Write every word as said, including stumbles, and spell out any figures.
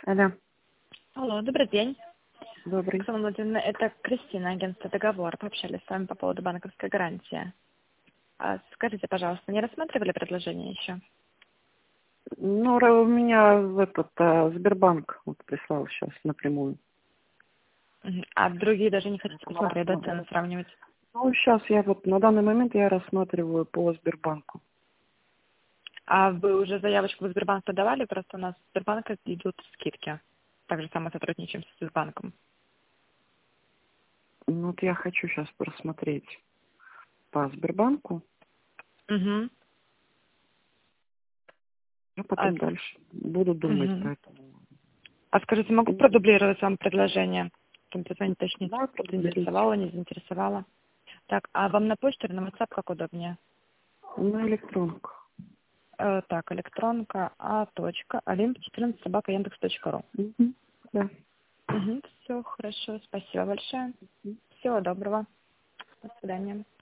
Алло, Алло, добрый день. добрый. Оксана Владимировна, это Кристина, агентство «Договор». Пообщались с вами по поводу банковской гарантии. А скажите, пожалуйста, не рассматривали предложение еще? Ну, ра- у меня в этот а, Сбербанк вот прислал сейчас напрямую. Мгм. А другие даже не хотите посмотреть, да, цены сравнивать? Ну, сейчас я вот на данный момент я рассматриваю по Сбербанку. А вы уже заявочку в Сбербанк подавали? Просто у нас в Сбербанке идут скидки. Так же самое сотрудничаем с Сбербанком. Ну, вот я хочу сейчас просмотреть по Сбербанку, Угу. а А, потом дальше буду думать, мгм. поэтому. А скажите, могу продублировать вам предложение? Потом позвонить, точнее, Да, продублируйте. заинтересовало, не заинтересовало. Так, а вам на почту или на WhatsApp как удобнее? На электронку. Э, так, электронка а точка олимп четырнадцать собака яндекс точка ру. Мгм. Да. Угу, все хорошо, спасибо большое. Всего доброго. До свидания.